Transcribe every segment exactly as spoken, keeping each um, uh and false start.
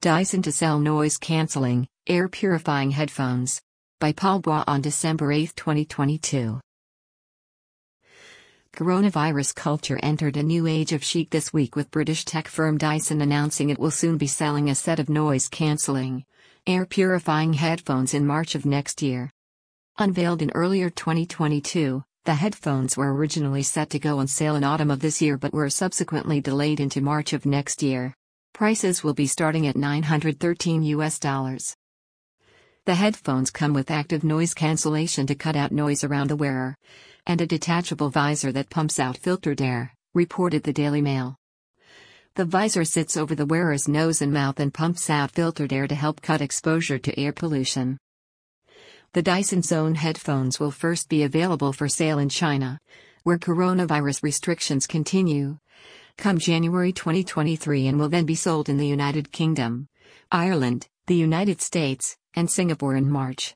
Dyson to sell noise-canceling, air-purifying headphones. By Paul Bois on December eighth, twenty twenty-two. Coronavirus culture entered a new age of chic this week, with British tech firm Dyson announcing it will soon be selling a set of noise-canceling, air-purifying headphones in March of next year. Unveiled in earlier twenty twenty-two, the headphones were originally set to go on sale in autumn of this year but were subsequently delayed into March of next year. Prices will be starting at nine hundred thirteen U S dollars. The headphones come with active noise cancellation to cut out noise around the wearer, and a detachable visor that pumps out filtered air, reported the Daily Mail. The visor sits over the wearer's nose and mouth and pumps out filtered air to help cut exposure to air pollution. The Dyson Zone headphones will first be available for sale in China, where coronavirus restrictions continue, come January twenty twenty-three, and will then be sold in the United Kingdom, Ireland, the United States, and Singapore in March.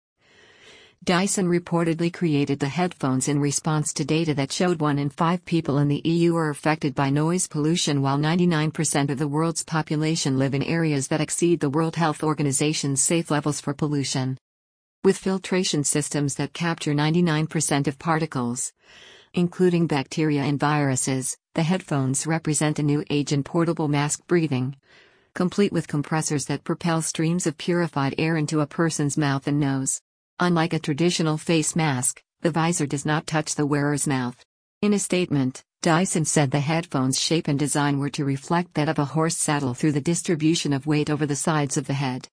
Dyson reportedly created the headphones in response to data that showed one in five people in the E U are affected by noise pollution, while ninety-nine percent of the world's population live in areas that exceed the World Health Organization's safe levels for pollution. With filtration systems that capture ninety-nine percent of particles, including bacteria and viruses, the headphones represent a new age in portable mask breathing, complete with compressors that propel streams of purified air into a person's mouth and nose. Unlike a traditional face mask, the visor does not touch the wearer's mouth. In a statement, Dyson said the headphones' shape and design were to reflect that of a horse saddle through the distribution of weight over the sides of the head.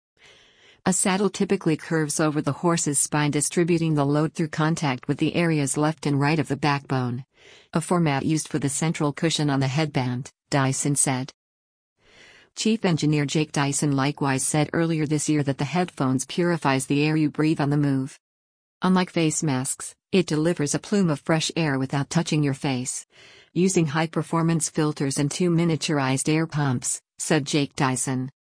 A saddle typically curves over the horse's spine, distributing the load through contact with the areas left and right of the backbone, a format used for the central cushion on the headband, Dyson said. Chief engineer Jake Dyson likewise said earlier this year that the headphones purifies the air you breathe on the move. Unlike face masks, it delivers a plume of fresh air without touching your face, using high-performance filters and two miniaturized air pumps, said Jake Dyson.